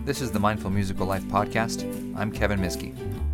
This is the Mindful Musical Life podcast. I'm Kevin Miskey.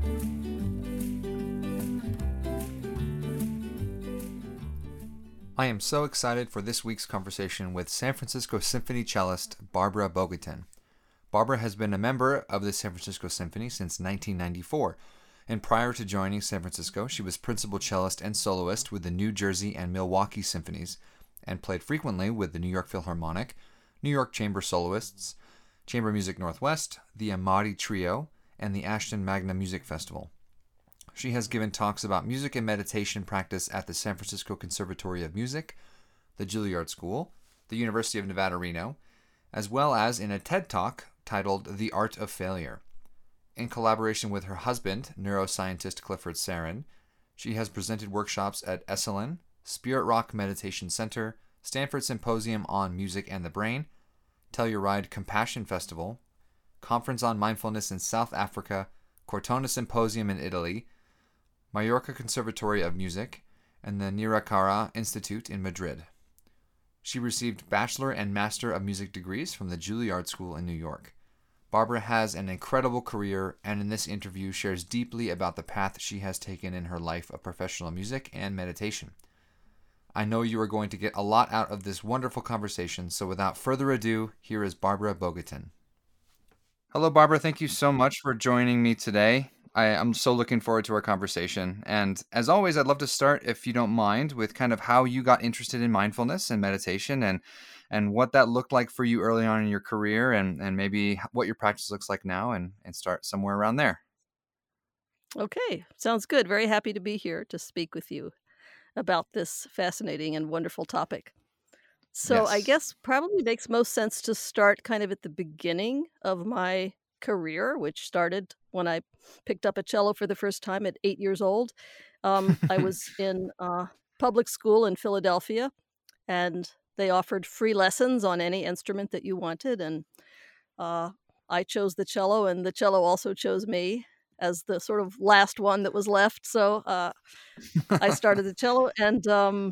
I am so excited for this week's conversation with San Francisco Symphony cellist Barbara Bogatin. Barbara has been a member of the San Francisco Symphony since 1994, and prior to joining San Francisco, she was principal cellist and soloist with the New Jersey and Milwaukee Symphonies, and played frequently with the New York Philharmonic, New York Chamber Soloists, Chamber Music Northwest, the Amati Trio, and the Ashton Magna Music Festival. She has given talks about music and meditation practice at the San Francisco Conservatory of Music, the Juilliard School, the University of Nevada, Reno, as well as in a TED Talk titled The Art of Failure. In collaboration with her husband, neuroscientist Clifford Sarin, she has presented workshops at Esalen, Spirit Rock Meditation Center, Stanford Symposium on Music and the Brain, Telluride Compassion Festival, Conference on Mindfulness in South Africa, Cortona Symposium in Italy, Mallorca Conservatory of Music, and the Niracara Institute in Madrid. She received Bachelor and Master of Music degrees from the Juilliard School in New York. Barbara has an incredible career, and in this interview shares deeply about the path she has taken in her life of professional music and meditation. I know you are going to get a lot out of this wonderful conversation, so without further ado, here is Barbara Bogatin. Hello, Barbara. Thank you so much for joining me today. I'm so looking forward to our conversation. And as always, I'd love to start, if you don't mind, with kind of how you got interested in mindfulness and meditation and what that looked like for you early on in your career and maybe what your practice looks like now and start somewhere around there. Okay, sounds good. Very happy to be here to speak with you about this fascinating and wonderful topic. So I Yes. guess probably makes most sense to start kind of at the beginning of my career, which started when I picked up a cello for the first time at 8 years old. I was in public school in Philadelphia, and they offered free lessons on any instrument that you wanted. And I chose the cello, and the cello also chose me as the sort of last one that was left. So I started the cello, and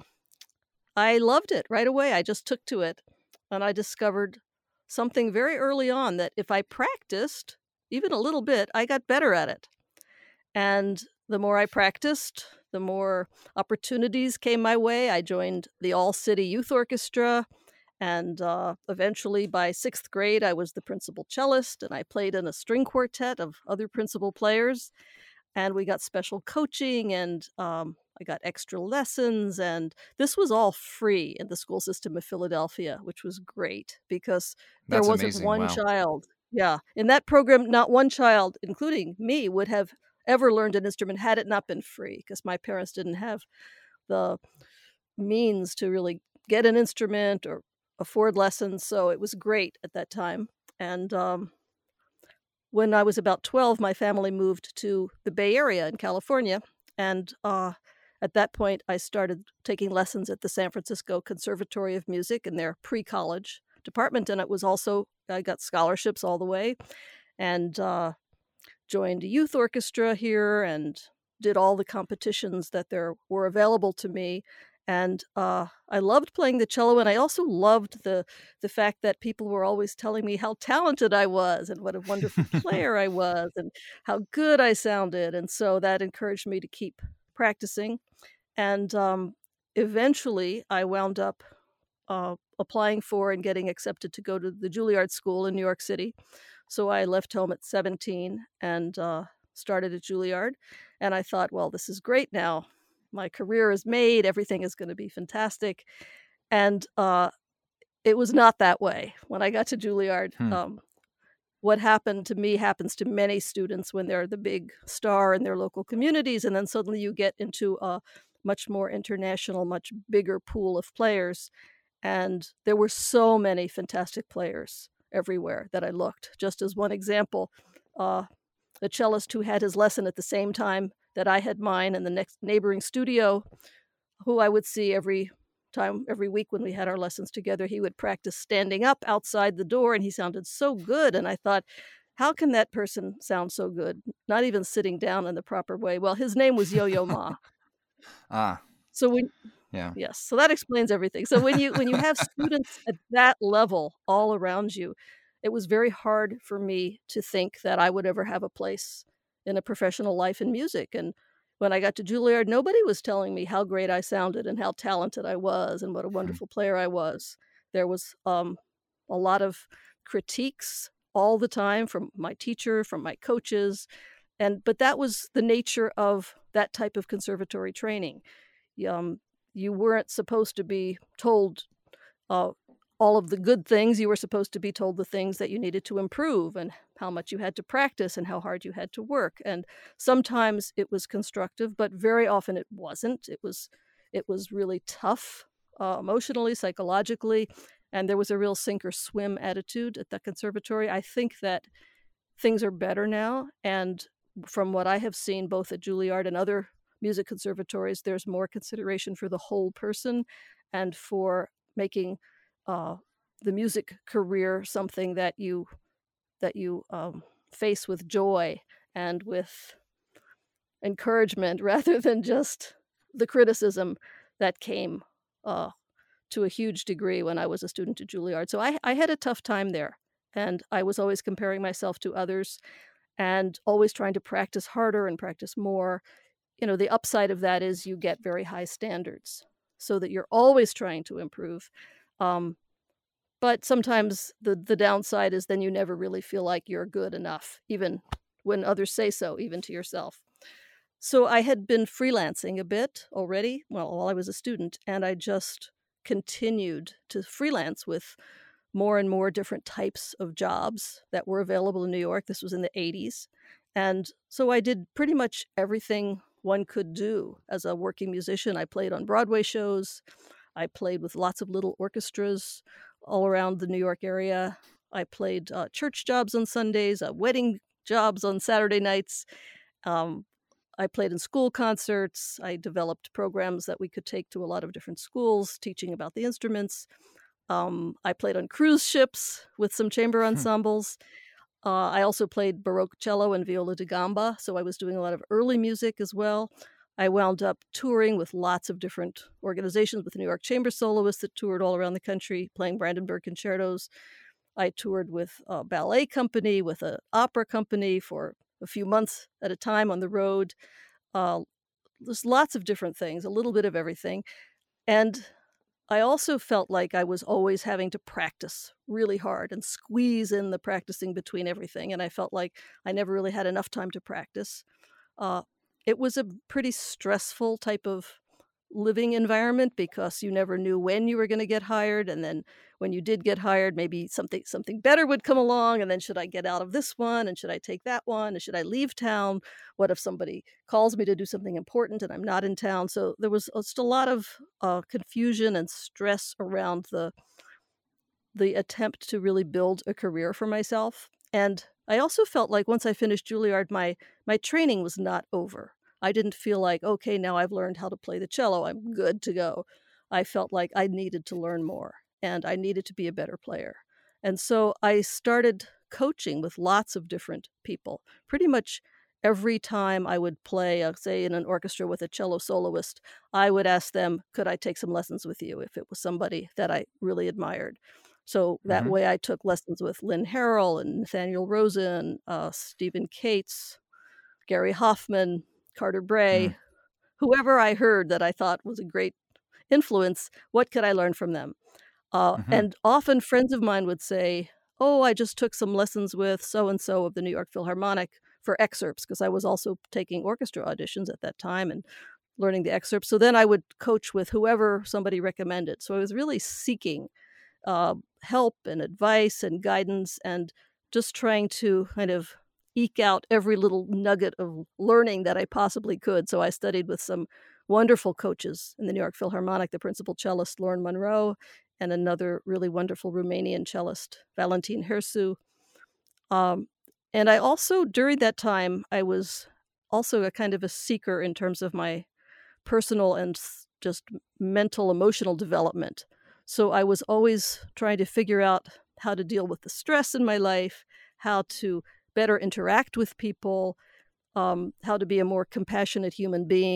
I loved it right away. I just took to it, and I discovered something very early on, that if I practiced even a little bit, I got better at it. And the more I practiced, the more opportunities came my way. I joined the All-City Youth Orchestra, and eventually by 6th grade, I was the principal cellist, and I played in a string quartet of other principal players. And we got special coaching, and I got extra lessons, and this was all free in the school system of Philadelphia, which was great because there That's wasn't amazing. one Wow. child. Yeah, in that program, not one child, including me, would have ever learned an instrument had it not been free, because my parents didn't have the means to really get an instrument or afford lessons, so it was great at that time. And when I was about 12, my family moved to the Bay Area in California, and at that point, I started taking lessons at the San Francisco Conservatory of Music in their pre-college department, and it was also I got scholarships all the way, and joined a youth orchestra here, and did all the competitions that there were available to me. And I loved playing the cello, and I also loved the fact that people were always telling me how talented I was and what a wonderful player I was and how good I sounded. And so that encouraged me to keep practicing. And eventually, I wound up applying for and getting accepted to go to the Juilliard School in New York City. So I left home at 17 and started at Juilliard. And I thought, well, this is great now. My career is made. Everything is going to be fantastic. And it was not that way. When I got to Juilliard, what happened to me happens to many students when they're the big star in their local communities. And then suddenly you get into a much more international, much bigger pool of players. And there were so many fantastic players everywhere that I looked. Just as one example, the cellist who had his lesson at the same time that I had mine in the next neighboring studio, who I would see every week when we had our lessons together, he would practice standing up outside the door, and he sounded so good. And I thought, how can that person sound so good, not even sitting down in the proper way? Well, his name was Yo-Yo Ma. So when Yeah. Yes, so that explains everything. So when you have students at that level all around you, it was very hard for me to think that I would ever have a place in a professional life in music. And when I got to Juilliard, nobody was telling me how great I sounded and how talented I was and what a Hmm. wonderful player I was. There was a lot of critiques all the time from my teacher, from my coaches, but that was the nature of that type of conservatory training. Um, you weren't supposed to be told uh, all of the good things. You were supposed to be told the things that you needed to improve and how much you had to practice and how hard you had to work. And sometimes it was constructive, but very often it wasn't. It was really tough, emotionally, psychologically, and there was a real sink or swim attitude at the conservatory. I think that things are better now, and from what I have seen both at Juilliard and other music conservatories, there's more consideration for the whole person and for making uh, the music career something that you face with joy and with encouragement rather than just the criticism that came uh, to a huge degree when I was a student at Juilliard. So I had a tough time there, and I was always comparing myself to others and always trying to practice harder and practice more. The upside of that is you get very high standards so that you're always trying to improve. Um, but sometimes the downside is then you never really feel like you're good enough, even when others say so, even to yourself. So I had been freelancing a bit already, well, while I was a student, and I just continued to freelance with more and more different types of jobs that were available in New York. This was in the 80s. And so I did pretty much everything one could do as a working musician. I played on Broadway shows. I played with lots of little orchestras all around the New York area. I played church jobs on Sundays, wedding jobs on Saturday nights. Um, I played in school concerts. I developed programs that we could take to a lot of different schools, teaching about the instruments. I played on cruise ships with some chamber Hmm. ensembles. I also played Baroque cello and viola da gamba, so I was doing a lot of early music as well. I wound up touring with lots of different organizations with the New York Chamber Soloists that toured all around the country, playing Brandenburg concertos. I toured with a ballet company, with an opera company for a few months at a time on the road. Uh, there's lots of different things, a little bit of everything. And I also felt like I was always having to practice really hard and squeeze in the practicing between everything, and I felt like I never really had enough time to practice. Uh, it was a pretty stressful type of living environment because you never knew when you were going to get hired, and then when you did get hired, maybe something better would come along, and then should I get out of this one and should I take that one and should I leave town? What if somebody calls me to do something important and I'm not in town? So there was just a lot of confusion and stress around the attempt to really build a career for myself. And I also felt like once I finished Juilliard, my training was not over. I didn't feel like, okay, now I've learned how to play the cello, I'm good to go. I felt like I needed to learn more and I needed to be a better player. And so I started coaching with lots of different people. Pretty much every time I would play, say, in an orchestra with a cello soloist, I would ask them, could I take some lessons with you if it was somebody that I really admired? So that Hmm. way I took lessons with Lynn Harrell and Nathaniel Rosen, Stephen Cates, Gary Hoffman, Carter Hmm. Bray, whoever I heard that I thought was a great influence, what could I learn from them? Hmm. And often friends of mine would say, oh, I just took some lessons with so-and-so of the New York Philharmonic for excerpts, because I was also taking orchestra auditions at that time and learning the excerpts. So then I would coach with whoever somebody recommended. So I was really seeking help and advice and guidance and just trying to kind of eke out every little nugget of learning that I possibly could. So I studied with some wonderful coaches in the New York Philharmonic, the principal cellist, Lauren Monroe, and another really wonderful Romanian cellist, Valentin Hersu. Um, and I also, during that time, I was also a kind of a seeker in terms of my personal and just mental, emotional development. So I was always trying to figure out how to deal with the stress in my life, how to better interact with people, how to be a more compassionate human being,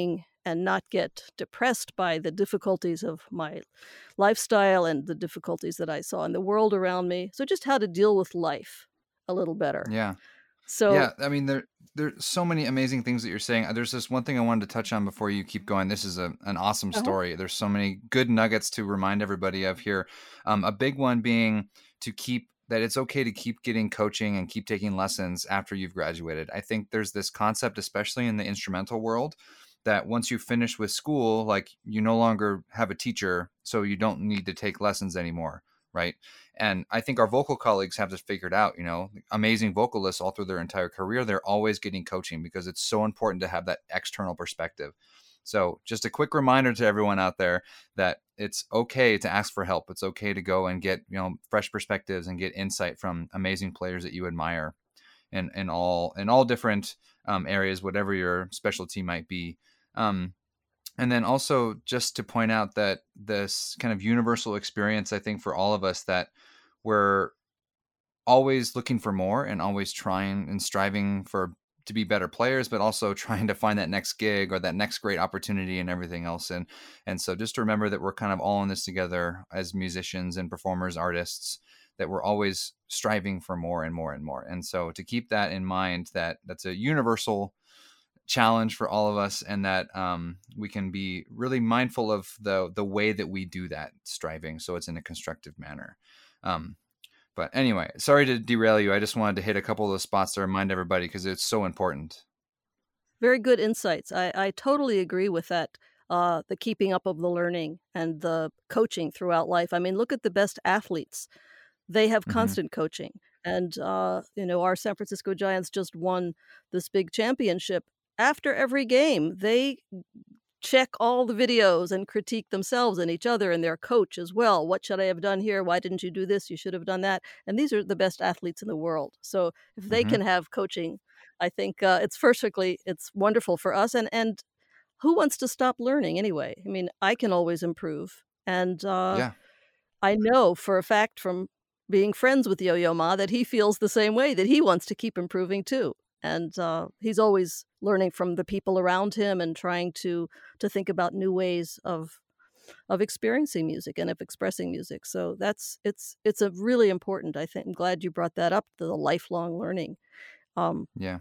and not get depressed by the difficulties of my lifestyle and the difficulties that I saw in the world around me. So just how to deal with life a little better. Yeah. So Yeah, I mean there's so many amazing things that you're saying. There's this one thing I wanted to touch on before you keep going. This is an awesome uh-huh. story. There's so many good nuggets to remind everybody of here. A big one being to keep that it's okay to keep getting coaching and keep taking lessons after you've graduated. I think there's this concept, especially in the instrumental world, that once you finish with school, like you no longer have a teacher, so you don't need to take lessons anymore, right? And I think our vocal colleagues have this figured out, amazing vocalists all through their entire career. They're always getting coaching because it's so important to have that external perspective. So just a quick reminder to everyone out there that it's okay to ask for help. It's okay to go and get, fresh perspectives and get insight from amazing players that you admire in all different areas, whatever your specialty might be. And then also just to point out that this kind of universal experience, I think for all of us, that we're always looking for more and always trying and striving to be better players, but also trying to find that next gig or that next great opportunity and everything else. And so just to remember that we're kind of all in this together as musicians and performers, artists, that we're always striving for more and more and more. And so to keep that in mind, that's a universal challenge for all of us, and that we can be really mindful of the way that we do that striving, so it's in a constructive manner. But anyway, sorry to derail you. I just wanted to hit a couple of those spots to remind everybody because it's so important. very good insights. I totally agree with that. The keeping up of the learning and the coaching throughout life. I mean, look at the best athletes. They have Mm-hmm. constant coaching. And, our San Francisco Giants just won this big championship. After every game, they check all the videos and critique themselves and each other and their coach as well. What should I have done here? Why didn't you do this? You should have done that. And these are the best athletes in the world. So if they Mm-hmm. can have coaching, I think it's wonderful for us. And who wants to stop learning anyway? I mean, I can always improve. And Yeah. I know for a fact from being friends with Yo-Yo Ma that he feels the same way, that he wants to keep improving too. And he's always learning from the people around him and trying to think about new ways of experiencing music and of expressing music. So it's a really important, I think. I'm glad you brought that up, the lifelong learning. Um, Yeah.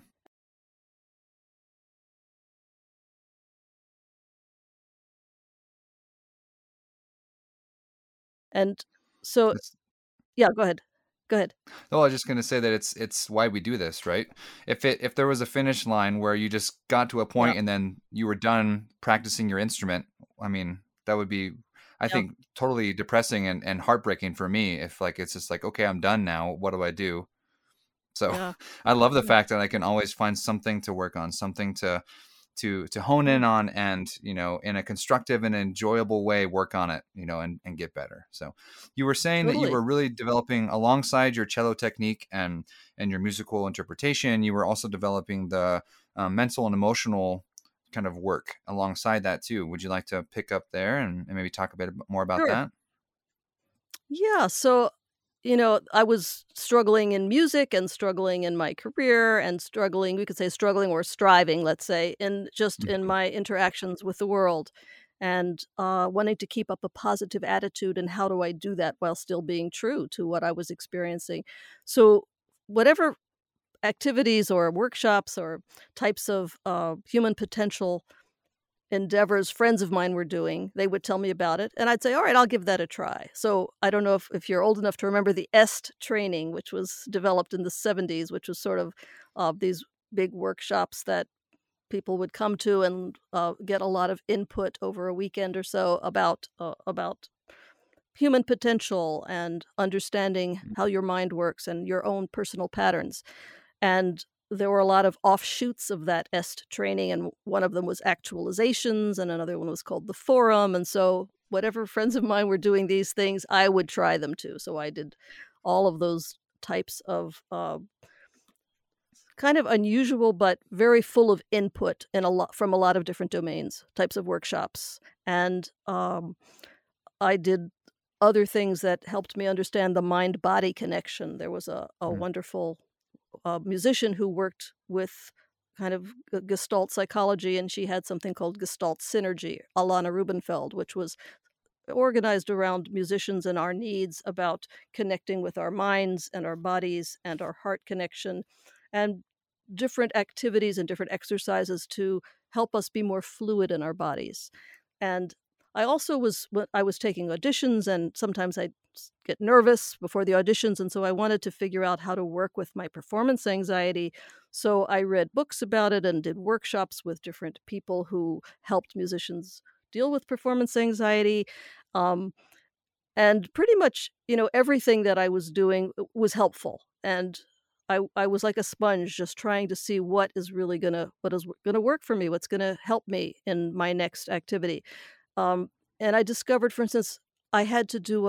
and so, It's yeah, go ahead. Go ahead. well, I was just going to say that it's why we do this, right? If there was a finish line where you just got to a Yeah. point and then you were done practicing your instrument, I mean, that would be, I Yeah. think, totally depressing and heartbreaking for me. If like it's just like, okay, I'm done now. What do I do? So Yeah. I love the Yeah. fact that I can always find something to work on, something to hone Yeah. in on, and in a constructive and enjoyable way work on it, and get better. So you were saying that you Totally. were really developing alongside your cello technique and your musical interpretation, you were also developing the mental and emotional kind of work alongside that too. Would you like to pick up there and maybe talk a bit more about Sure. that? Yeah. So, I was struggling in music and struggling in my career and struggling, we could say struggling or striving, let's say, in just in Mhm. my interactions with the world and wanting to keep up a positive attitude. And how do I do that while still being true to what I was experiencing? So, whatever activities or workshops or types of human potential endeavors friends of mine were doing, they would tell me about it, and I'd say, "All right, I'll give that a try." So, I don't know if you're old enough to remember the EST training, which was developed in the '70s, which was sort of, these big workshops that people would come to and, get a lot of input over a weekend or so about human potential and understanding how your mind works and your own personal patterns. And there were a lot of offshoots of that EST training, and one of them was actualizations, and another one was called the forum. And so, whatever friends of mine were doing these things, I would try them too. So I did all of those types of kind of unusual but very full of input in a lot from a lot of different domains, types of workshops, and I did other things that helped me understand the mind body connection. There was a Mm. wonderful musician who worked with kind of Gestalt psychology, and she had something called Gestalt Synergy, Alana Rubenfeld, which was organized around musicians and our needs about connecting with our minds and our bodies and our heart connection, and different activities and different exercises to help us be more fluid in our bodies. And I also I was taking auditions, and sometimes I'd get nervous before the auditions, and so I wanted to figure out how to work with my performance anxiety. So I read books about it and did workshops with different people who helped musicians deal with performance anxiety. Um, and pretty much, everything that I was doing was helpful. And I was like a sponge, just trying to see what is gonna work for me, what's gonna help me in my next activity. Um, and I discovered, for instance, I had to do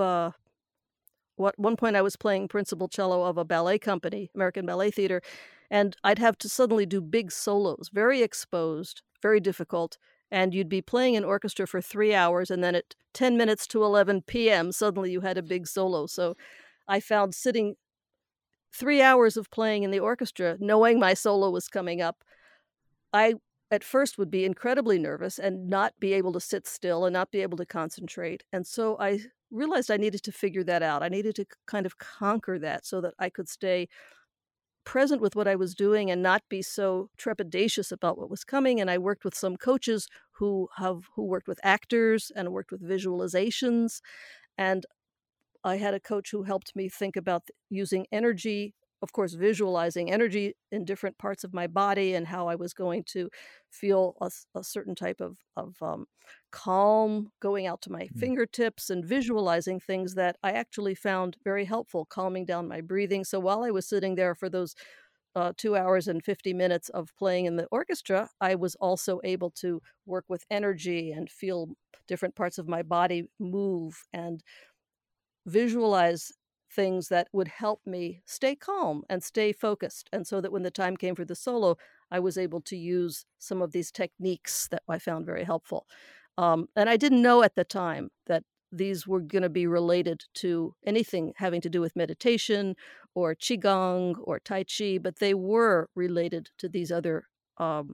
one point I was playing principal cello of a ballet company, American Ballet Theater, and I'd have to suddenly do big solos, very exposed, very difficult, and you'd be playing an orchestra for 3 hours, and then at 10 minutes to 11 PM, suddenly you had a big solo. So I found sitting 3 hours of playing in the orchestra, knowing my solo was coming up, I at first would be incredibly nervous and not be able to sit still and not be able to concentrate. And so I realized I needed to figure that out. I needed to kind of conquer that so that I could stay present with what I was doing and not be so trepidatious about what was coming. And I worked with some coaches who worked with actors and worked with visualizations. And I had a coach who helped me think about using energy, of course, visualizing energy in different parts of my body and how I was going to feel a certain type of calm going out to my Mm. fingertips, and visualizing things that I actually found very helpful, calming down my breathing. So while I was sitting there for those 2 hours and 50 minutes of playing in the orchestra, I was also able to work with energy and feel different parts of my body move and visualize things that would help me stay calm and stay focused. And so that when the time came for the solo, I was able to use some of these techniques that I found very helpful. And I didn't know at the time that these were going to be related to anything having to do with meditation or Qigong or Tai Chi, but they were related to these other um,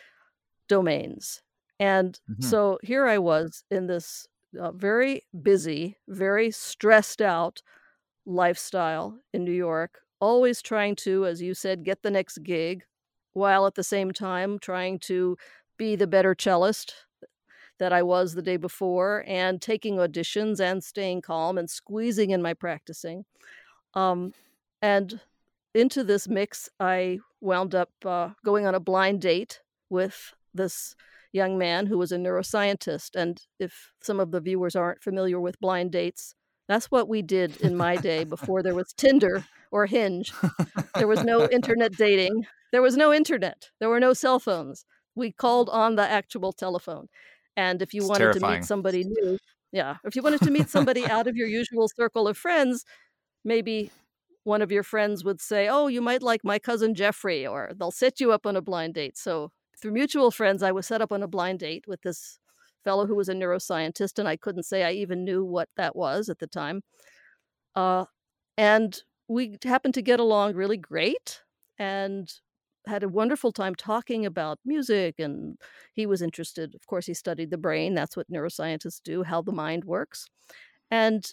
domains. And Mhm. so here I was in this very busy, very stressed out lifestyle in New York, always trying to, as you said, get the next gig, while at the same time trying to be the better cellist that I was the day before, and taking auditions and staying calm and squeezing in my practicing. Um, and into this mix, I wound up going on a blind date with this young man who was a neuroscientist. And if some of the viewers aren't familiar with blind dates, that's what we did in my day before there was Tinder or Hinge. There was no internet dating. There was no internet. There were no cell phones. We called on the actual telephone. And if you It's wanted to meet terrifying. somebody new, yeah, if you wanted to meet somebody out of your usual circle of friends, maybe one of your friends would say, "Oh, you might like my cousin Jeffrey," or they'll set you up on a blind date. So through mutual friends, I was set up on a blind date with this fellow who was a neuroscientist, and I couldn't say I even knew what that was at the time. Uh, and we happened to get along really great and had a wonderful time talking about music. And he was interested, of course, he studied the brain. That's what neuroscientists do, how the mind works. And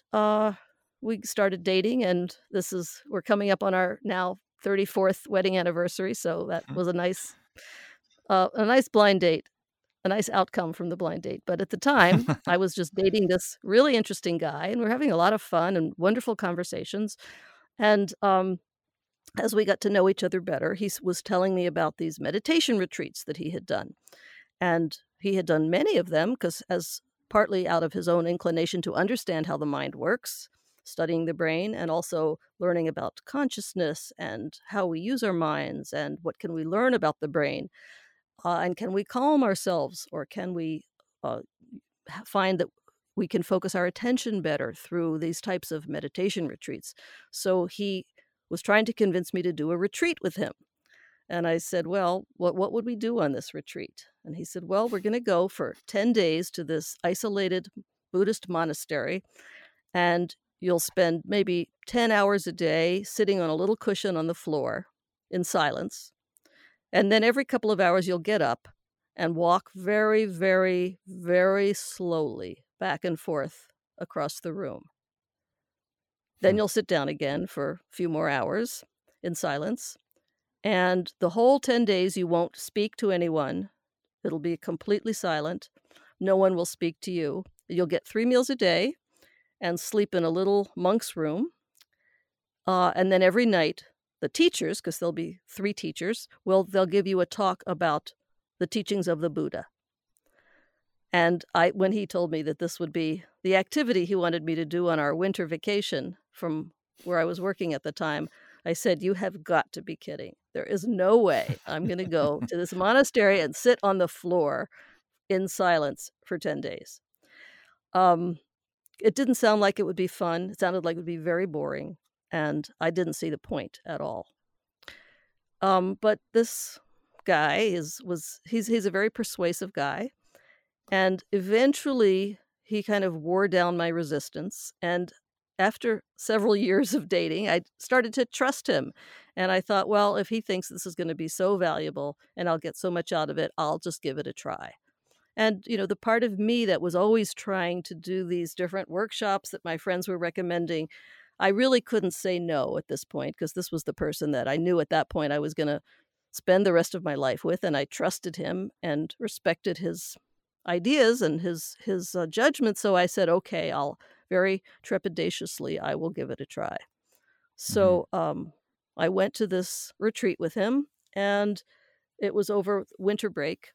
we started dating, and we're coming up on our now 34th wedding anniversary. So that was a nice blind date, a nice outcome from the blind date. But at the time, I was just dating this really interesting guy, and we're having a lot of fun and wonderful conversations. And as we got to know each other better, was telling me about these meditation retreats that he had done. And he had done many of them because, as partly out of his own inclination to understand how the mind works, studying the brain, and also learning about consciousness and how we use our minds and what can we learn about the brain, and can we calm ourselves, or can we uh, find that we can focus our attention better through these types of meditation retreats. So he was trying to convince me to do a retreat with him. And I said, "Well, what would we do on this retreat?" And he said, "Well, we're going to go for 10 days to this isolated Buddhist monastery, and you'll spend maybe 10 hours a day sitting on a little cushion on the floor in silence. And then every couple of hours, you'll get up and walk very, very, very slowly back and forth across the room. Then you'll sit down again for a few more hours in silence. And the whole 10 days, you won't speak to anyone. It'll be completely silent. No one will speak to you. You'll get 3 meals a day and sleep in a little monk's room. And then every night, the teachers, because there'll be 3 teachers, they'll give you a talk about the teachings of the Buddha. And when he told me that this would be the activity he wanted me to do on our winter vacation from where I was working at the time, I said, "You have got to be kidding. There is no way I'm going to go to this monastery and sit on the floor in silence for 10 days." It didn't sound like it would be fun. It sounded like it would be very boring, and I didn't see the point at all. But this guy he's a very persuasive guy, and eventually he kind of wore down my resistance. And after several years of dating, I started to trust him. And I thought, well, if he thinks this is going to be so valuable and I'll get so much out of it, I'll just give it a try. And, the part of me that was always trying to do these different workshops that my friends were recommending, I really couldn't say no at this point, because this was the person that I knew at that point I was going to spend the rest of my life with. And I trusted him and respected his ideas and his judgment. So I said, okay, I'll very trepidatiously, I will give it a try. So I went to this retreat with him, and it was over winter break.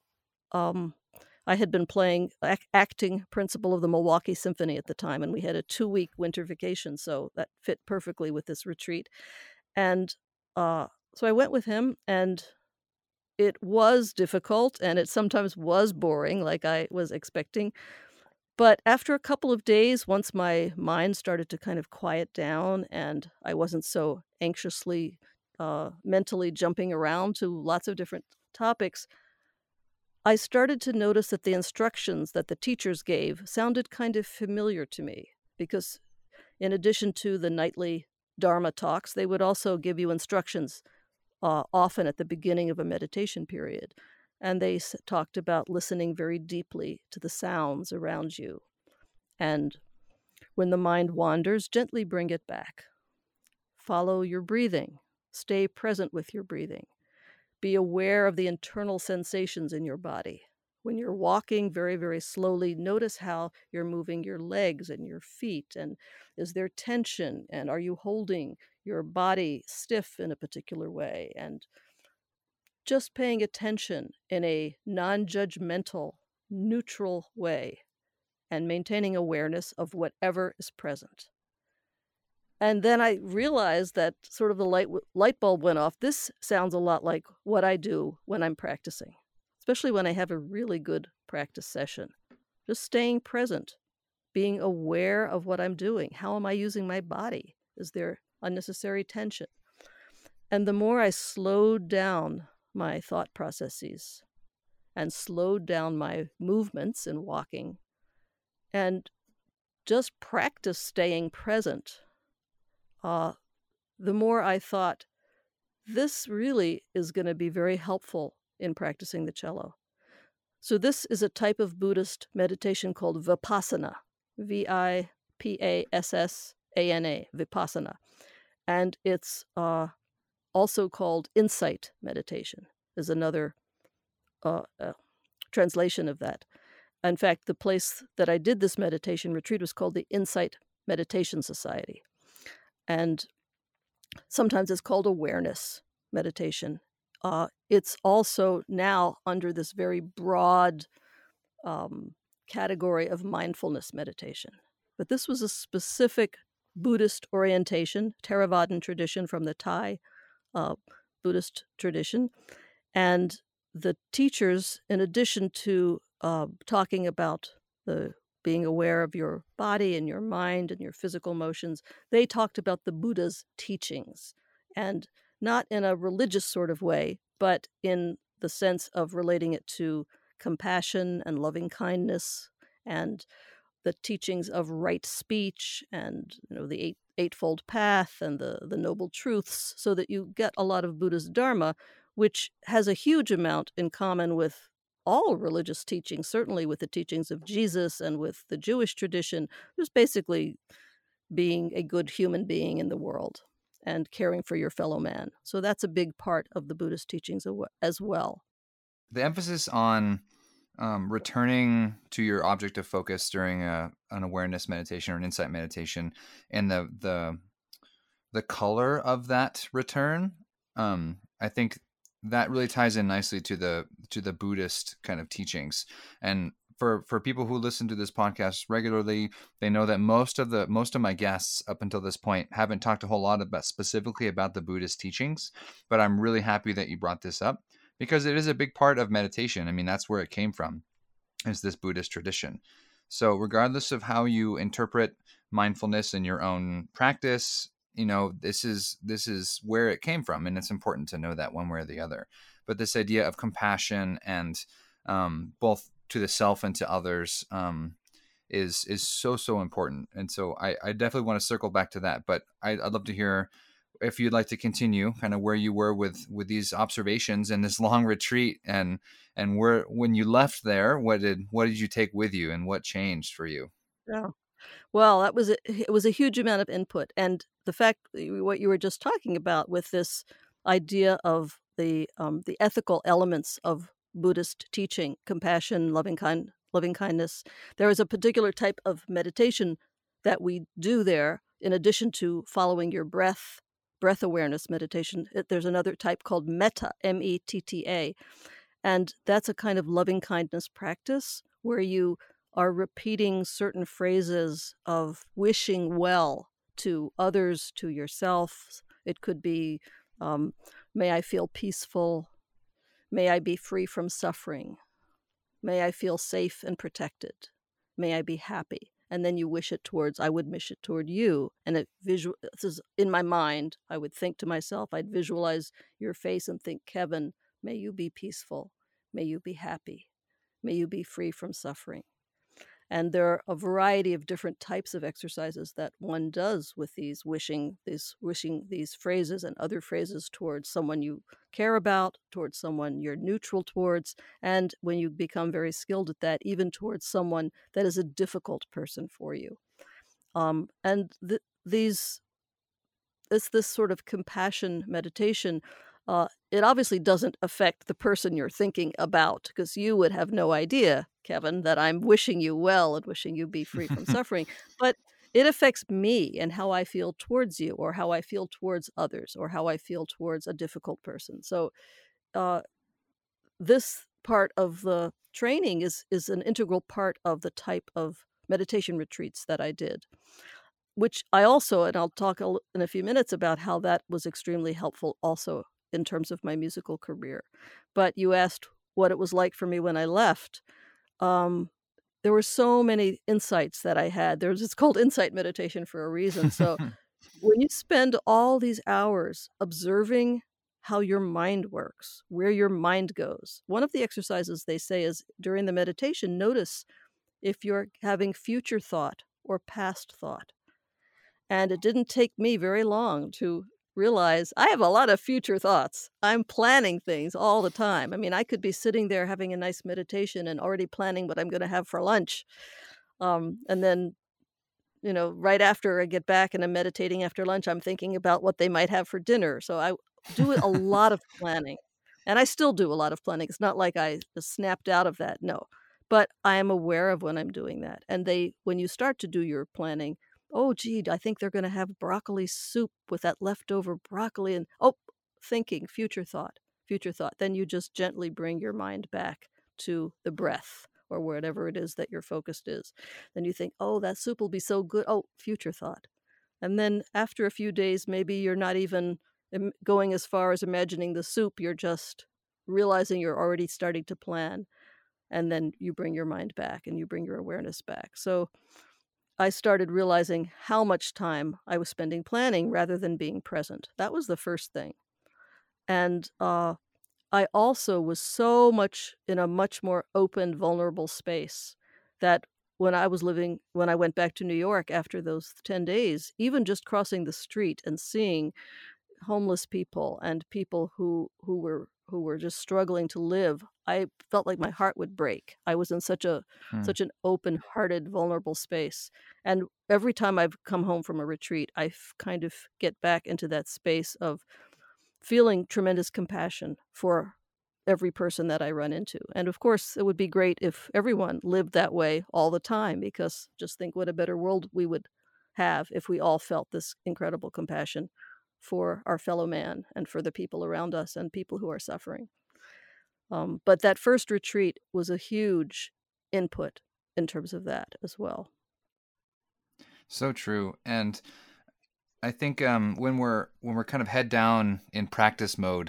I had been playing acting principal of the Milwaukee Symphony at the time, and we had a 2-week winter vacation, so that fit perfectly with this retreat. And so I went with him, and it was difficult, and it sometimes was boring, like I was expecting. But after a couple of days, once my mind started to kind of quiet down and I wasn't so anxiously mentally jumping around to lots of different topics, I started to notice that the instructions that the teachers gave sounded kind of familiar to me, because in addition to the nightly Dharma talks, they would also give you instructions often at the beginning of a meditation period. And they talked about listening very deeply to the sounds around you. And when the mind wanders, gently bring it back. Follow your breathing. Stay present with your breathing. Be aware of the internal sensations in your body. When you're walking very, very slowly, notice how you're moving your legs and your feet. And is there tension? And are you holding your body stiff in a particular way? And just paying attention in a non-judgmental, neutral way, and maintaining awareness of whatever is present. And then I realized that sort of the light bulb went off. This sounds a lot like what I do when I'm practicing, especially when I have a really good practice session. Just staying present, being aware of what I'm doing. How am I using my body? Is there unnecessary tension? And the more I slowed down my thought processes and slowed down my movements in walking and just practice staying present, the more I thought, this really is going to be very helpful in practicing the cello. So this is a type of Buddhist meditation called Vipassana, Vipassana, Vipassana. And it's also called insight meditation, is another translation of that. In fact, the place that I did this meditation retreat was called the Insight Meditation Society. And sometimes it's called awareness meditation. It's also now under this very broad category of mindfulness meditation. But this was a specific Buddhist orientation, Theravadan tradition from the Thai Buddhist tradition. And the teachers, in addition to talking about the being aware of your body and your mind and your physical motions, they talked about the Buddha's teachings, and not in a religious sort of way, but in the sense of relating it to compassion and loving kindness and the teachings of right speech and the eightfold path and the noble truths, so that you get a lot of Buddha's Dharma which has a huge amount in common with all religious teachings, certainly with the teachings of Jesus and with the Jewish tradition, just basically being a good human being in the world and caring for your fellow man. So that's a big part of the Buddhist teachings as well. The emphasis on returning to your object of focus during an awareness meditation or an insight meditation, and the color of that return, I think that really ties in nicely to the Buddhist kind of teachings. And for people who listen to this podcast regularly, they know that most of my guests up until this point haven't talked a whole lot about specifically about the Buddhist teachings, but I'm really happy that you brought this up because it is a big part of meditation. I mean, that's where it came from, is this Buddhist tradition. So regardless of how you interpret mindfulness in your own practice, this is where it came from, and it's important to know that one way or the other. But this idea of compassion and both to the self and to others is so important. And so I definitely want to circle back to that. But I'd love to hear if you'd like to continue kind of where you were with these observations and this long retreat, and where, when you left there, what did you take with you and what changed for you? Yeah. Well, it was a huge amount of input, and the fact what you were just talking about with this idea of the ethical elements of Buddhist teaching, compassion, loving kindness. There is a particular type of meditation that we do there, in addition to following your breath awareness meditation. There's another type called metta, METTA, and that's a kind of loving kindness practice where you are repeating certain phrases of wishing well to others, to yourself. It could be, may I feel peaceful, may I be free from suffering, may I feel safe and protected, may I be happy. And then you wish it towards, I would wish it toward you. And this is in my mind, I would think to myself, I'd visualize your face and think, Kevin, may you be peaceful, may you be happy, may you be free from suffering. And there are a variety of different types of exercises that one does with these wishing these phrases and other phrases towards someone you care about, towards someone you're neutral towards, and when you become very skilled at that, even towards someone that is a difficult person for you. And this sort of compassion meditation, it obviously doesn't affect the person you're thinking about, because you would have no idea, Kevin, that I'm wishing you well and wishing you be free from suffering. But it affects me and how I feel towards you, or how I feel towards others, or how I feel towards a difficult person. So this part of the training is an integral part of the type of meditation retreats that I did, which I also, and I'll talk in a few minutes about how that was extremely helpful also in terms of my musical career. But you asked what it was like for me when I left. There were so many insights that I had. It's called insight meditation for a reason. So when you spend all these hours observing how your mind works, where your mind goes, one of the exercises they say is during the meditation, notice if you're having future thought or past thought. And it didn't take me very long to realize I have a lot of future thoughts. I'm planning things all the time. I mean, I could be sitting there having a nice meditation and already planning what I'm going to have for lunch. And then, right after I get back and I'm meditating after lunch, I'm thinking about what they might have for dinner. So I do a lot of planning. And I still do a lot of planning. It's not like I just snapped out of that. No. But I am aware of when I'm doing that. And when you start to do your planning, oh, gee, I think they're going to have broccoli soup with that leftover broccoli. And, thinking, future thought. Then you just gently bring your mind back to the breath or whatever it is that your focus is. Then you think, oh, that soup will be so good. Oh, future thought. And then after a few days, maybe you're not even going as far as imagining the soup. You're just realizing you're already starting to plan. And then you bring your mind back and you bring your awareness back. So I started realizing how much time I was spending planning rather than being present. That was the first thing. And I also was so much in a much more open, vulnerable space that when I went back to New York after those 10 days, even just crossing the street and seeing homeless people and people who were who were just struggling to live, I felt like my heart would break. I was in Hmm. such an open-hearted, vulnerable space. And every time I've come home from a retreat, kind of get back into that space of feeling tremendous compassion for every person that I run into. And of course, it would be great if everyone lived that way all the time, because just think what a better world we would have if we all felt this incredible compassion for our fellow man and for the people around us and people who are suffering. But that first retreat was a huge input in terms of that as well. So true. And I think when we're kind of head down in practice mode,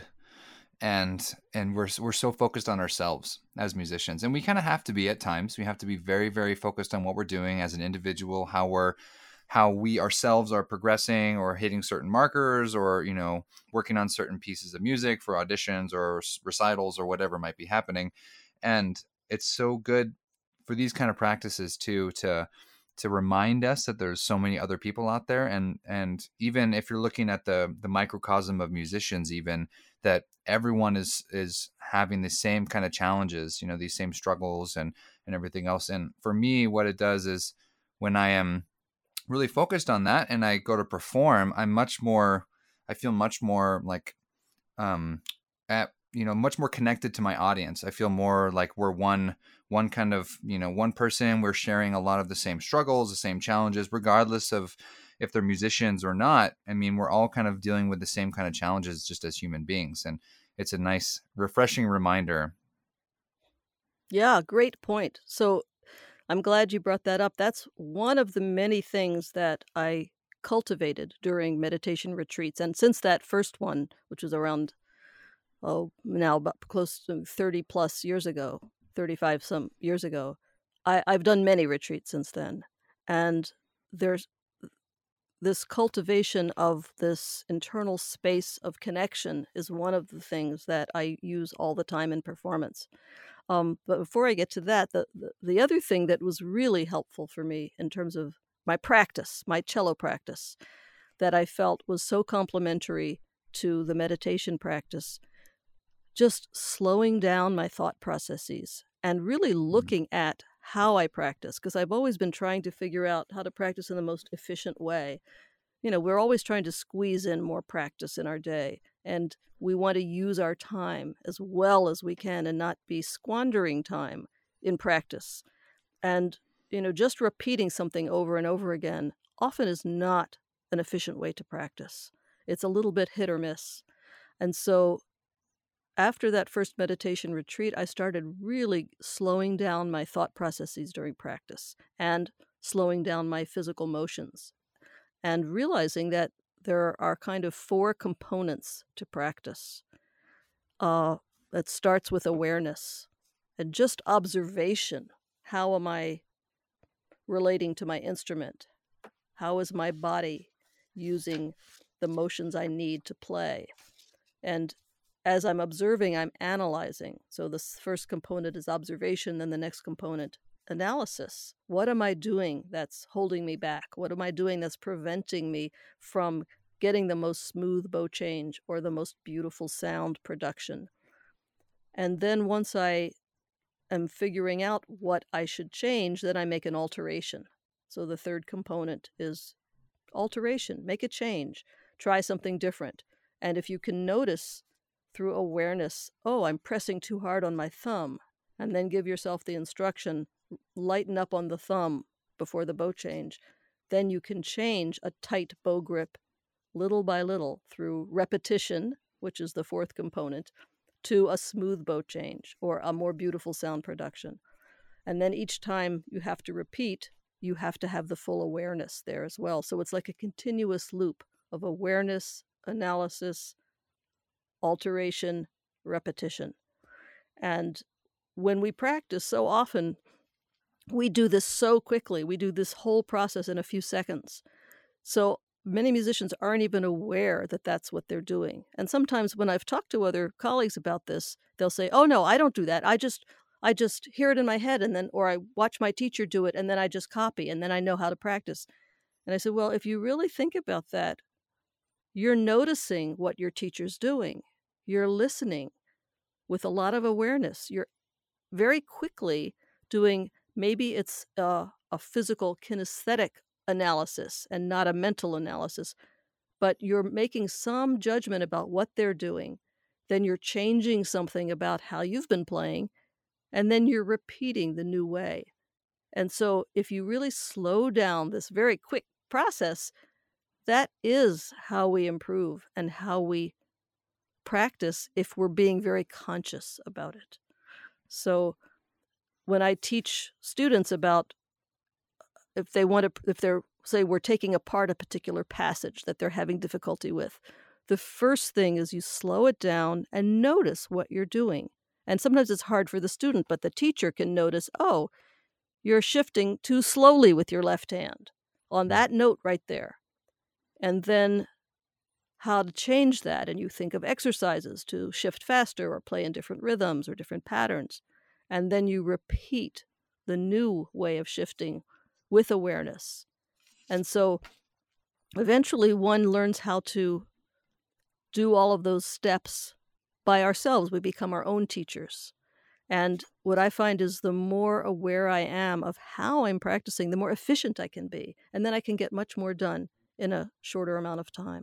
and we're so focused on ourselves as musicians, and we kind of have to be at times. We have to be very, very focused on what we're doing as an individual, how we ourselves are progressing or hitting certain markers, or working on certain pieces of music for auditions or recitals or whatever might be happening. And it's so good for these kind of practices too, to remind us that there's so many other people out there, and even if you're looking at the microcosm of musicians, even that everyone is having the same kind of challenges, these same struggles and everything else. And for me, what it does is, when I am really focused on that and I go to perform, I feel much more like um at much more connected to my audience. I feel more like we're one kind of one person. We're sharing a lot of the same struggles, the same challenges, regardless of if they're musicians or not. I mean, we're all kind of dealing with the same kind of challenges just as human beings, and it's a nice refreshing reminder. Yeah, great point. So I'm glad you brought that up. That's one of the many things that I cultivated during meditation retreats. And since that first one, which was around, now about close to 30 plus years ago, 35 some years ago, I've done many retreats since then. And there's this cultivation of this internal space of connection is one of the things that I use all the time in performance. But before I get to that, the other thing that was really helpful for me in terms of my practice, my cello practice, that I felt was so complementary to the meditation practice, just slowing down my thought processes and really Mhm. looking at how I practice, because I've always been trying to figure out how to practice in the most efficient way. We're always trying to squeeze in more practice in our day, and we want to use our time as well as we can and not be squandering time in practice. And, just repeating something over and over again often is not an efficient way to practice. It's a little bit hit or miss. And so after that first meditation retreat, I started really slowing down my thought processes during practice and slowing down my physical motions, and realizing that there are kind of four components to practice. It starts with awareness and just observation. How am I relating to my instrument? How is my body using the motions I need to play? And as I'm observing, I'm analyzing. So this first component is observation, then the next component, analysis. What am I doing that's holding me back? What am I doing that's preventing me from getting the most smooth bow change or the most beautiful sound production? And then once I am figuring out what I should change, then I make an alteration. So the third component is alteration. Make a change. Try something different. And if you can notice through awareness, oh, I'm pressing too hard on my thumb, and then give yourself the instruction, lighten up on the thumb before the bow change, then you can change a tight bow grip little by little through repetition, which is the fourth component, to a smooth bow change or a more beautiful sound production. And then each time you have to repeat, you have to have the full awareness there as well. So it's like a continuous loop of awareness, analysis, alteration, repetition. And when we practice, so often we do this so quickly. We do this whole process in a few seconds. So many musicians aren't even aware that that's what they're doing. And sometimes when I've talked to other colleagues about this, they'll say, "Oh no, I don't do that. I just hear it in my head, and then or I watch my teacher do it, and then I just copy, and then I know how to practice." And I said, "Well, if you really think about that, you're noticing what your teacher's doing. You're listening. with a lot of awareness. You're very quickly doing, maybe it's a physical kinesthetic analysis and not a mental analysis, but you're making some judgment about what they're doing. Then you're changing something about how you've been playing, and then you're repeating the new way. And so if you really slow down this very quick process, that is how we improve and how we practice if we're being very conscious about it. So when I teach students about, if they're, say, we're taking apart a particular passage that they're having difficulty with, the first thing is you slow it down and notice what you're doing. And sometimes it's hard for the student, but the teacher can notice, oh, you're shifting too slowly with your left hand on that note right there. And then how to change that. And you think of exercises to shift faster or play in different rhythms or different patterns. And then you repeat the new way of shifting with awareness. And so eventually one learns how to do all of those steps by ourselves. We become our own teachers. And what I find is the more aware I am of how I'm practicing, the more efficient I can be. And then I can get much more done in a shorter amount of time.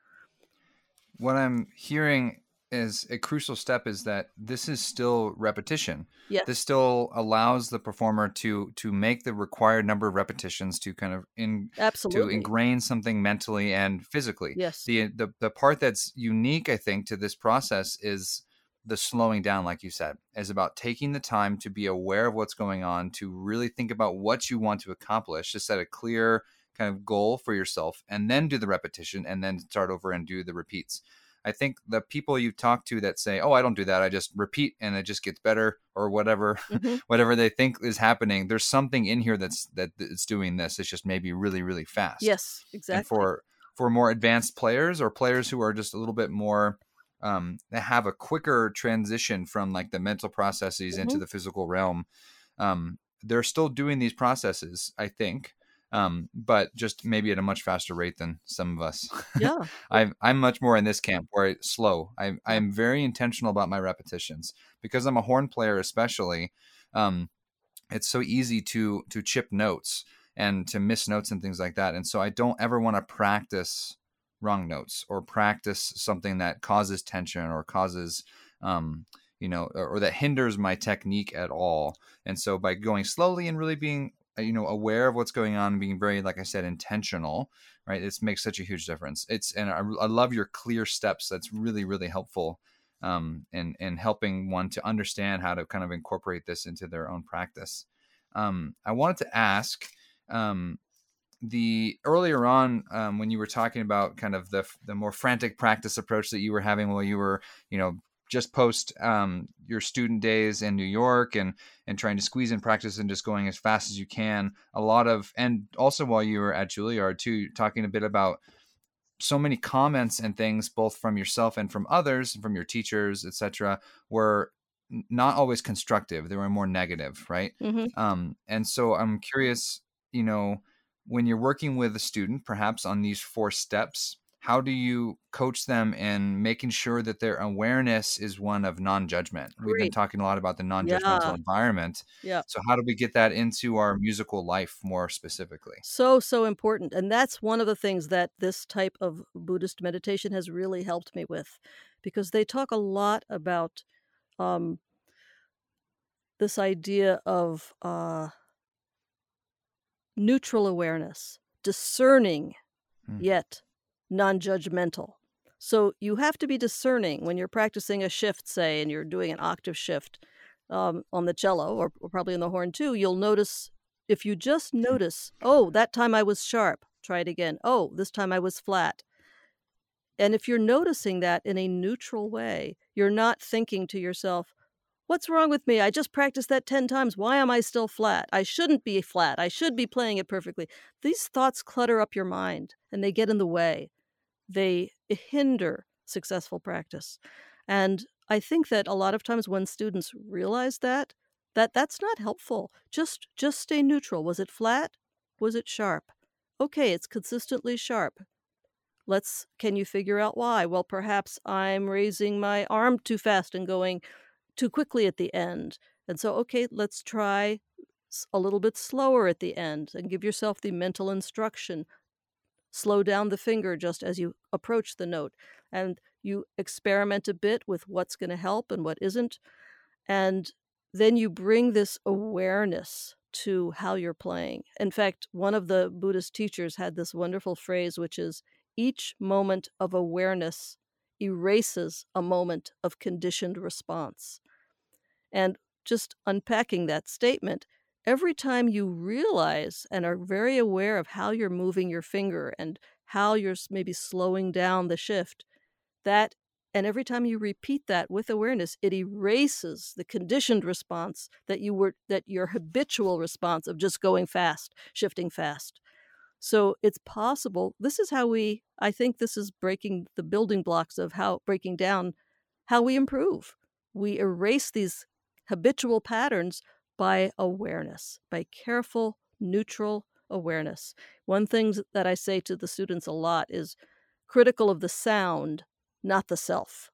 What I'm hearing is a crucial step is that this is still repetition. Yes. This still allows the performer to make the required number of repetitions to kind of to ingrain something mentally and physically. Yes. The part that's unique, I think, to this process is the slowing down, like you said, is about taking the time to be aware of what's going on, to really think about what you want to accomplish, to set a clear kind of goal for yourself, and then do the repetition, and then start over and do the repeats. I think the people you talk to that say, oh, I don't do that, I just repeat and it just gets better, or whatever, whatever they think is happening, there's something in here that's doing this. It's just maybe really, really fast. Yes, exactly. And for more advanced players, or players who are just a little bit more, that have a quicker transition from like the mental processes into the physical realm, they're still doing these processes, I think. But just maybe at a much faster rate than some of us. Yeah. I'm much more in this camp where it's slow. I'm very intentional about my repetitions because I'm a horn player, especially. It's so easy to chip notes and to miss notes and things like that. And so I don't ever want to practice wrong notes or practice something that causes tension or causes, or that hinders my technique at all. And so by going slowly and really being aware of what's going on, being very, like I said, intentional, right? It makes such a huge difference. And I love your clear steps. That's really, really helpful in helping one to understand how to kind of incorporate this into their own practice. I wanted to ask, the earlier on, when you were talking about kind of the more frantic practice approach that you were having while you were, just post your student days in New York and trying to squeeze in practice and just going as fast as you can. And also while you were at Juilliard too, talking a bit about so many comments and things, both from yourself and from others, and from your teachers, etc., were not always constructive. They were more negative, right? And so I'm curious, when you're working with a student, perhaps on these 4 steps, how do you coach them in making sure that their awareness is one of non-judgment? We've been talking a lot about the non-judgmental environment. Yeah. So how do we get that into our musical life more specifically? So important. And that's one of the things that this type of Buddhist meditation has really helped me with, because they talk a lot about this idea of neutral awareness, discerning, yet non-judgmental. So you have to be discerning when you're practicing a shift, say, and you're doing an octave shift on the cello, or probably on the horn too. You'll notice, if you just notice, oh, that time I was sharp, try it again. Oh, this time I was flat. And if you're noticing that in a neutral way, you're not thinking to yourself, what's wrong with me? I just practiced that 10 times. Why am I still flat? I shouldn't be flat. I should be playing it perfectly. These thoughts clutter up your mind and they get in the way. They hinder successful practice. And I think that a lot of times when students realize that's not helpful. Just stay neutral. Was it flat? Was it sharp? Okay, it's consistently sharp. Can you figure out why? Well, perhaps I'm raising my arm too fast and going too quickly at the end. And so, okay, let's try a little bit slower at the end and give yourself the mental instruction. Slow down the finger just as you approach the note. And you experiment a bit with what's going to help and what isn't. And then you bring this awareness to how you're playing. In fact, one of the Buddhist teachers had this wonderful phrase, which is each moment of awareness erases a moment of conditioned response. And just unpacking that statement, every time you realize and are very aware of how you're moving your finger and how you're maybe slowing down the shift, that and every time you repeat that with awareness, it erases the conditioned response that your habitual response of just going fast, shifting fast. So it's possible. This is how I think this is breaking the building blocks of breaking down how we improve. We erase these habitual patterns by awareness, by careful, neutral awareness. One thing that I say to the students a lot is critical of the sound, not the self.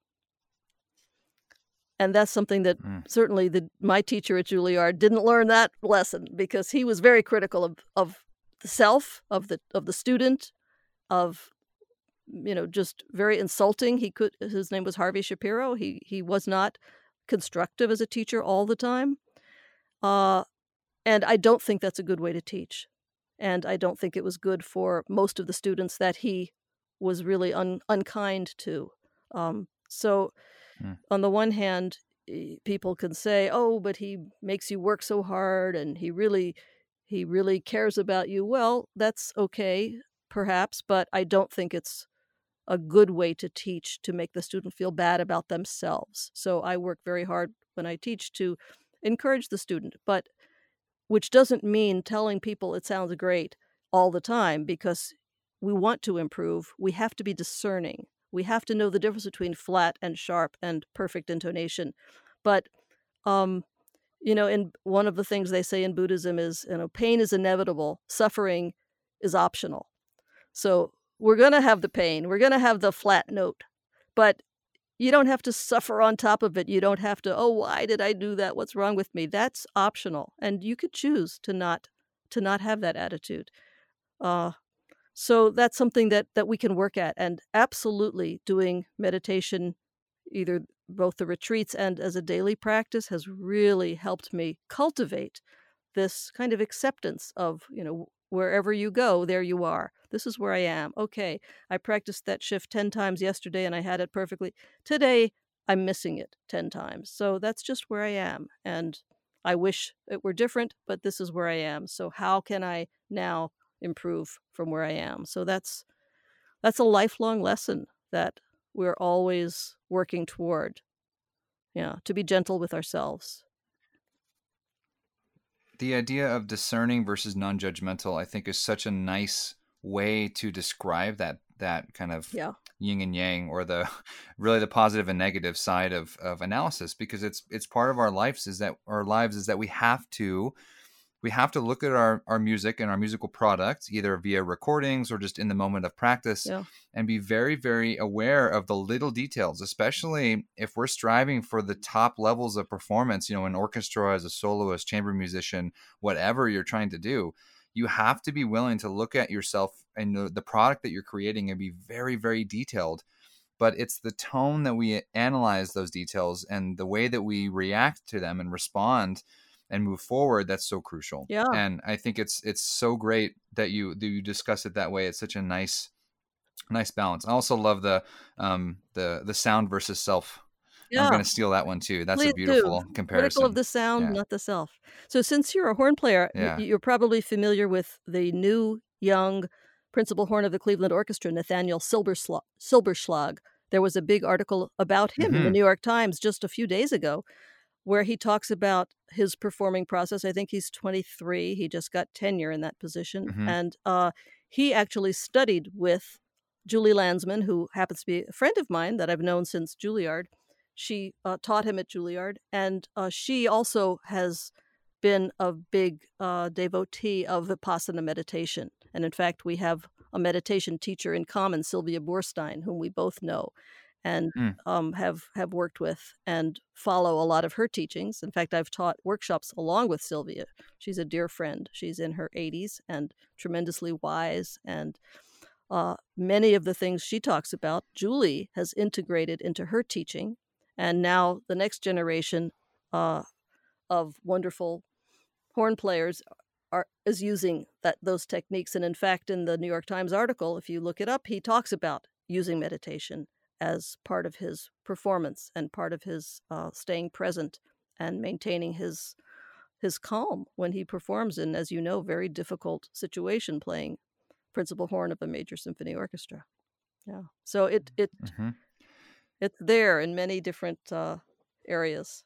And that's something that certainly my teacher at Juilliard didn't learn that lesson, because he was very critical of the self, of the student, of just very insulting. His name was Harvey Shapiro. He was not constructive as a teacher all the time. And I don't think that's a good way to teach. And I don't think it was good for most of the students that he was really unkind to. So on the one hand, people can say, oh, but he makes you work so hard and he really cares about you. Well, that's okay, perhaps, but I don't think it's a good way to teach, to make the student feel bad about themselves. So I work very hard when I teach to encourage the student, but which doesn't mean telling people it sounds great all the time, because we want to improve. We have to be discerning. We have to know the difference between flat and sharp and perfect intonation. But, and one of the things they say in Buddhism is, pain is inevitable. Suffering is optional. So we're going to have the pain. We're going to have the flat note. But you don't have to suffer on top of it. You don't have to, oh, why did I do that? What's wrong with me? That's optional. And you could choose to not have that attitude. So that's something that we can work at. And absolutely doing meditation, either both the retreats and as a daily practice, has really helped me cultivate this kind of acceptance of, wherever you go, there you are. This is where I am. Okay, I practiced that shift 10 times yesterday and I had it perfectly. Today, I'm missing it 10 times. So that's just where I am. And I wish it were different, but this is where I am. So how can I now improve from where I am? So that's a lifelong lesson that we're always working toward. Yeah, to be gentle with ourselves. The idea of discerning versus non-judgmental, I think, is such a nice way to describe that kind of yin and yang, or the really the positive and negative side of analysis, because it's part of our lives is that we have to look at our music and our musical products, either via recordings or just in the moment of practice, and be very, very aware of the little details, especially if we're striving for the top levels of performance, in orchestra, as a soloist, chamber musician, whatever you're trying to do. You have to be willing to look at yourself and the product that you're creating and be very, very detailed. But it's the tone that we analyze those details and the way that we react to them and respond and move forward, that's so crucial. Yeah. And I think it's so great that you discuss it that way. It's such a nice balance. I also love the sound versus self. Yeah. I'm going to steal that one too. That's a beautiful comparison. Critical of the sound, not the self. So since you're a horn player, you're probably familiar with the new young principal horn of the Cleveland Orchestra, Nathaniel Silberschlag. There was a big article about him in the New York Times just a few days ago, where he talks about his performing process. I think he's 23. He just got tenure in that position. And he actually studied with Julie Landsman, who happens to be a friend of mine that I've known since Juilliard. She taught him at Juilliard. And she also has been a big devotee of Vipassana meditation. And in fact, we have a meditation teacher in common, Sylvia Boorstein, whom we both know. and Mm. have worked with and follow a lot of her teachings. In fact, I've taught workshops along with Sylvia. She's a dear friend. She's in her 80s and tremendously wise, and many of the things she talks about, Julie has integrated into her teaching, and now the next generation of wonderful horn players is using those techniques. And in fact, in the New York Times article, if you look it up, he talks about using meditation as part of his performance and part of his staying present and maintaining his calm when he performs in, as you know, very difficult situation, playing principal horn of a major symphony orchestra. Yeah, so Mm-hmm. it's there in many different areas.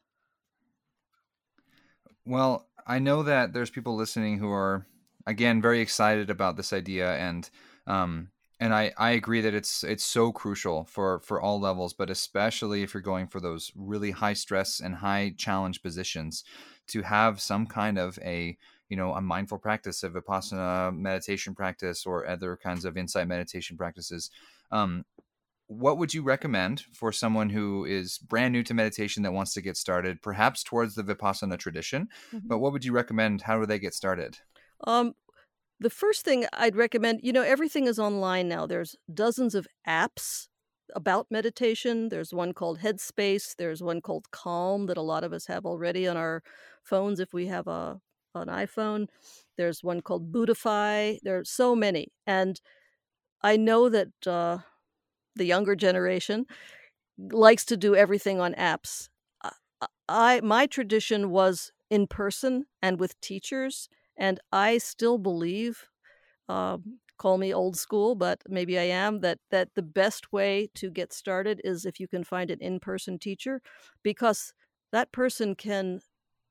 Well, I know that there's people listening who are, again, very excited about this idea, um, and I agree that it's so crucial for all levels, but especially if you're going for those really high stress and high challenge positions, to have some kind of a mindful practice, a Vipassana meditation practice, or other kinds of insight meditation practices. What would you recommend for someone who is brand new to meditation that wants to get started, perhaps towards the Vipassana tradition? Mm-hmm. But what would you recommend? How do they get started? The first thing I'd recommend, everything is online now. There's dozens of apps about meditation. There's one called Headspace. There's one called Calm that a lot of us have already on our phones if we have an iPhone. There's one called Buddhify. There are so many. And I know that the younger generation likes to do everything on apps. My tradition was in person and with teachers, and I still believe, call me old school, but maybe I am, that the best way to get started is if you can find an in-person teacher, because that person can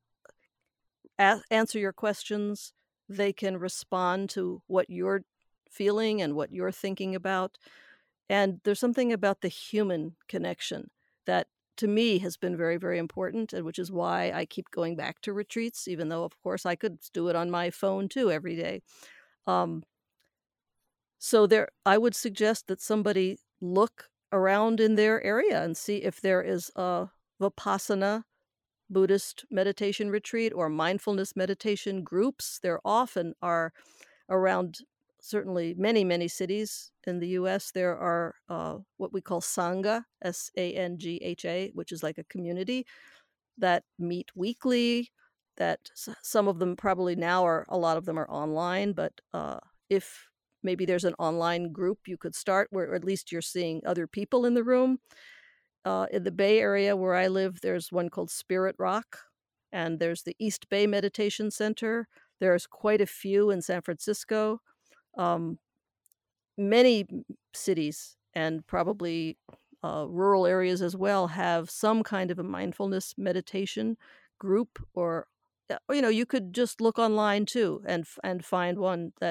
answer your questions. They can respond to what you're feeling and what you're thinking about. And there's something about the human connection that to me has been very, very important, and which is why I keep going back to retreats, even though, of course, I could do it on my phone too every day. Um, so I would suggest that somebody look around in their area and see if there is a Vipassana Buddhist meditation retreat or mindfulness meditation groups. There often are around, certainly many, many cities in the U.S. There are what we call Sangha, Sangha, which is like a community that meet weekly, that some of them probably now a lot of them are online, but if maybe there's an online group you could start where at least you're seeing other people in the room. In the Bay Area where I live, there's one called Spirit Rock, and there's the East Bay Meditation Center. There's quite a few in San Francisco. Um, Many cities and probably rural areas as well have some kind of a mindfulness meditation group, or you could just look online too and find one that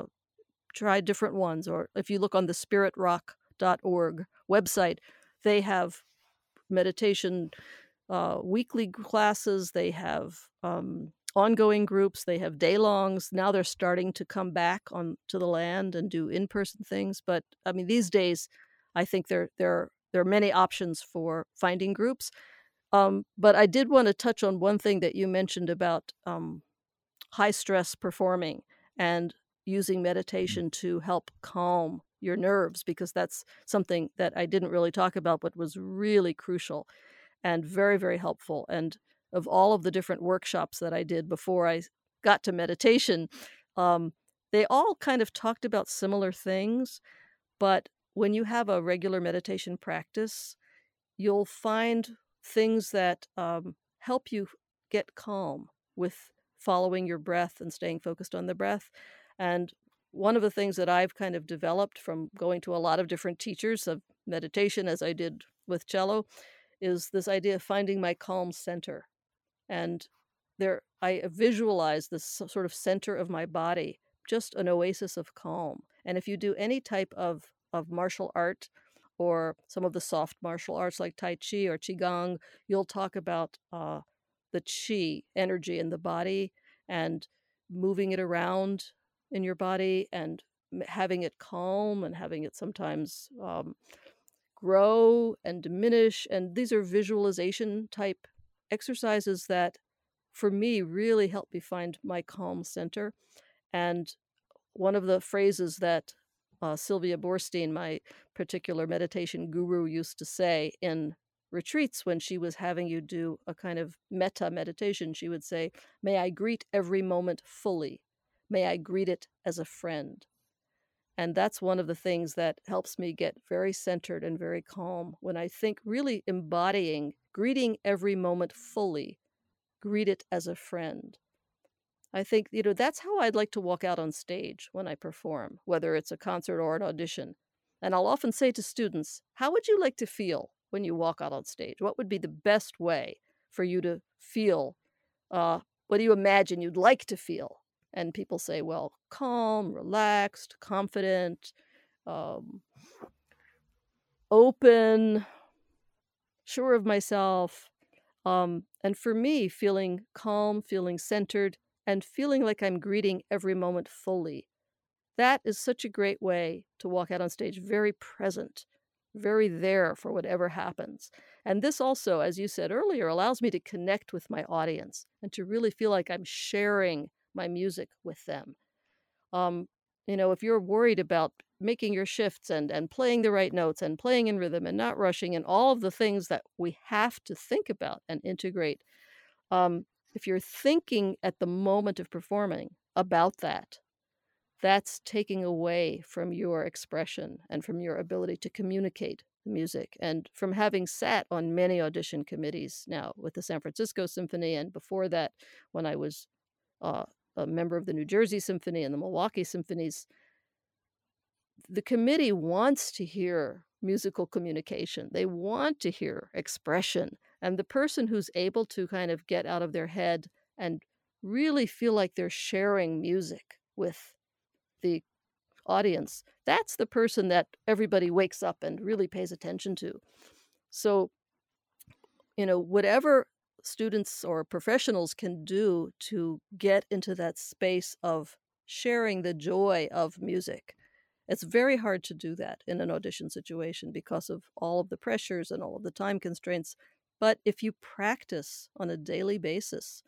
try different ones. Or if you look on the spiritrock.org website, they have meditation weekly classes. They have ongoing groups. They have day-longs. Now they're starting to come back on to the land and do in-person things. But I mean, these days, I think there are many options for finding groups. But I did want to touch on one thing that you mentioned about high stress performing and using meditation to help calm your nerves, because that's something that I didn't really talk about, but was really crucial and very, very helpful. And of all of the different workshops that I did before I got to meditation, um, they all kind of talked about similar things. But when you have a regular meditation practice, you'll find things that help you get calm with following your breath and staying focused on the breath. And one of the things that I've kind of developed from going to a lot of different teachers of meditation, as I did with cello, is this idea of finding my calm center. And I visualize this sort of center of my body, just an oasis of calm. And if you do any type of martial art, or some of the soft martial arts like Tai Chi or Qigong, you'll talk about the Qi energy in the body and moving it around in your body and having it calm and having it sometimes grow and diminish. And these are visualization type exercises that, for me, really help me find my calm center. And one of the phrases that Sylvia Boorstein, my particular meditation guru, used to say in retreats when she was having you do a kind of metta meditation, she would say, "May I greet every moment fully. May I greet it as a friend." And that's one of the things that helps me get very centered and very calm when I think really embodying, greeting every moment fully, greet it as a friend. I think, that's how I'd like to walk out on stage when I perform, whether it's a concert or an audition. And I'll often say to students, how would you like to feel when you walk out on stage? What would be the best way for you to feel? What do you imagine you'd like to feel? And people say, well, calm, relaxed, confident, open, sure of myself. And for me, feeling calm, feeling centered, and feeling like I'm greeting every moment fully. That is such a great way to walk out on stage, very present, very there for whatever happens. And this also, as you said earlier, allows me to connect with my audience and to really feel like I'm sharing my music with them. If you're worried about making your shifts and playing the right notes and playing in rhythm and not rushing and all of the things that we have to think about and integrate, if you're thinking at the moment of performing about that, that's taking away from your expression and from your ability to communicate music. And from having sat on many audition committees now with the San Francisco Symphony, and before that, when I was uh, a member of the New Jersey Symphony and the Milwaukee Symphonies, the committee wants to hear musical communication. They want to hear expression. And the person who's able to kind of get out of their head and really feel like they're sharing music with the audience, that's the person that everybody wakes up and really pays attention to. So, whatever students or professionals can do to get into that space of sharing the joy of music, it's very hard to do that in an audition situation because of all of the pressures and all of the time constraints. But if you practice on a daily basis,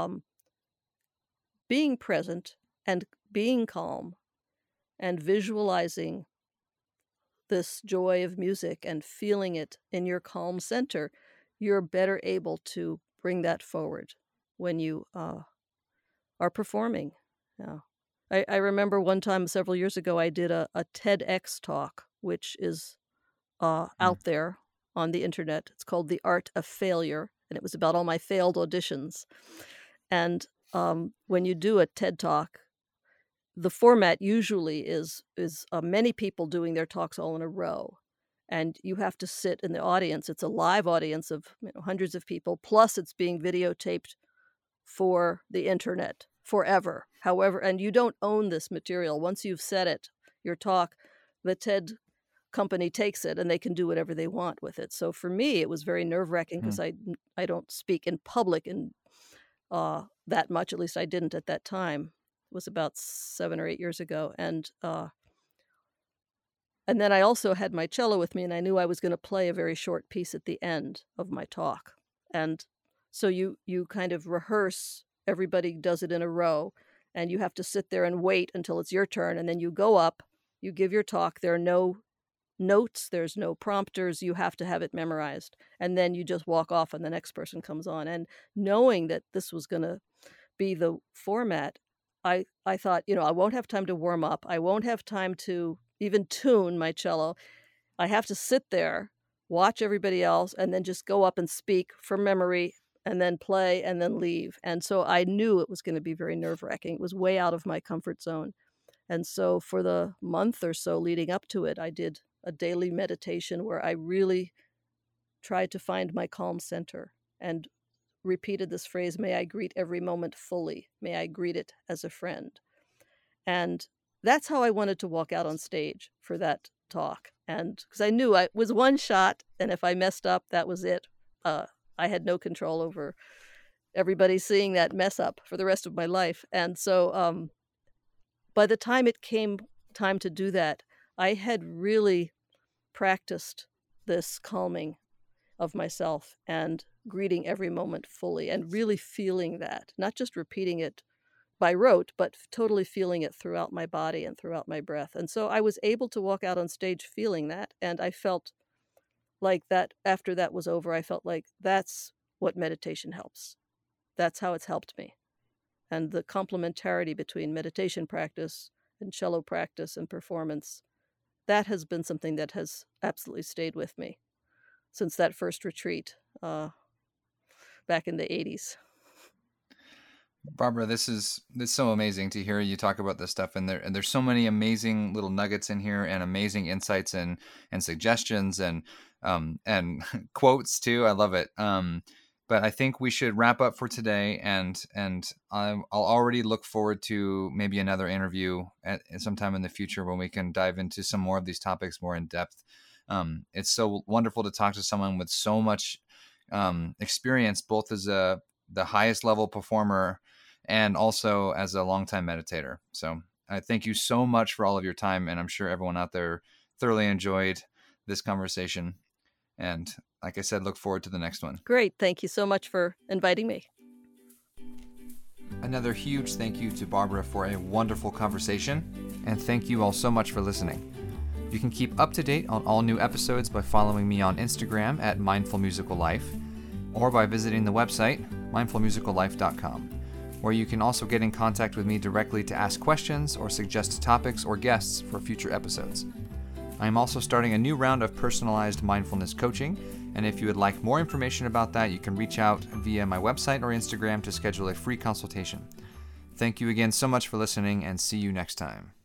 being present and being calm and visualizing this joy of music and feeling it in your calm center, you're better able to bring that forward when you are performing. Yeah. I remember one time several years ago, I did a TEDx talk, which is out there on the internet. It's called The Art of Failure, and it was about all my failed auditions. And when you do a TED Talk, the format usually is many people doing their talks all in a row. And you have to sit in the audience. It's a live audience of hundreds of people, plus it's being videotaped for the internet forever. However, and you don't own this material. Once you've said it, your talk, the TED company takes it and they can do whatever they want with it. So for me, it was very nerve-wracking because I don't speak in public in that much. At least I didn't at that time. It was about 7 or 8 years ago. And then I also had my cello with me, and I knew I was going to play a very short piece at the end of my talk. And so you kind of rehearse. Everybody does it in a row, and you have to sit there and wait until it's your turn. And then you go up, you give your talk. There are no notes, there's no prompters. You have to have it memorized. And then you just walk off and the next person comes on. And knowing that this was going to be the format, I thought, I won't have time to warm up. I won't have time to even tune my cello. I have to sit there, watch everybody else, and then just go up and speak from memory and then play and then leave. And so I knew it was going to be very nerve-wracking. It was way out of my comfort zone. And so for the month or so leading up to it, I did a daily meditation where I really tried to find my calm center and repeated this phrase, may I greet every moment fully. May I greet it as a friend. And that's how I wanted to walk out on stage for that talk. And because I knew it was one shot, and if I messed up, that was it. I had no control over everybody seeing that mess up for the rest of my life. And so by the time it came time to do that, I had really practiced this calming of myself and greeting every moment fully and really feeling that, not just repeating it by rote, but totally feeling it throughout my body and throughout my breath. And so I was able to walk out on stage feeling that. And I felt like that after that was over, I felt like that's what meditation helps. That's how it's helped me. And the complementarity between meditation practice and cello practice and performance, that has been something that has absolutely stayed with me since that first retreat back in the 80s. Barbara, this is so amazing to hear you talk about this stuff, and there's so many amazing little nuggets in here, and amazing insights and suggestions and quotes too. I love it. But I think we should wrap up for today, and I'll already look forward to maybe another interview at sometime in the future when we can dive into some more of these topics more in depth. It's so wonderful to talk to someone with so much experience, both as the highest level performer and also as a longtime meditator. So I thank you so much for all of your time, and I'm sure everyone out there thoroughly enjoyed this conversation. And like I said, look forward to the next one. Great. Thank you so much for inviting me. Another huge thank you to Barbara for a wonderful conversation, and thank you all so much for listening. You can keep up to date on all new episodes by following me on Instagram at Mindful Musical Life, or by visiting the website mindfulmusicallife.com, where you can also get in contact with me directly to ask questions or suggest topics or guests for future episodes. I am also starting a new round of personalized mindfulness coaching, and if you would like more information about that, you can reach out via my website or Instagram to schedule a free consultation. Thank you again so much for listening, and see you next time.